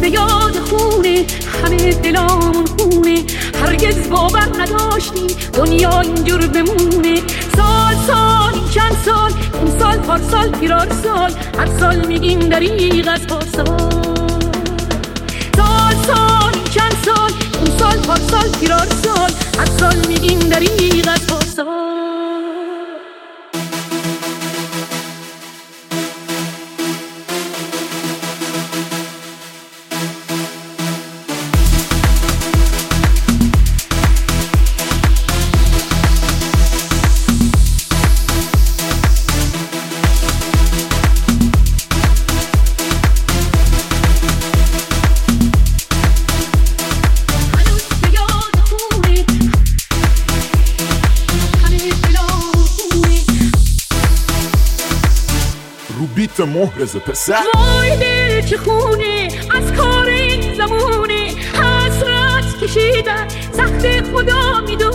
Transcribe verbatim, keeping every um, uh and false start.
به یاد خونه، همه دلامون خونه. هرگز باور نداشتیم دنیا اینجور بمونه. سال سال این چند سال، این سال پارسال پیرار سال، هر سال میگیم دریغ از پارسال. سال سال این چند سال، این سال پارسال پیرار سال، هر سال میگیم دریغ از پارسال. بیت محرز پسر. وای دل چه خونه از کار این زمونه، حسرت کشیدن سخت خدا میدونه.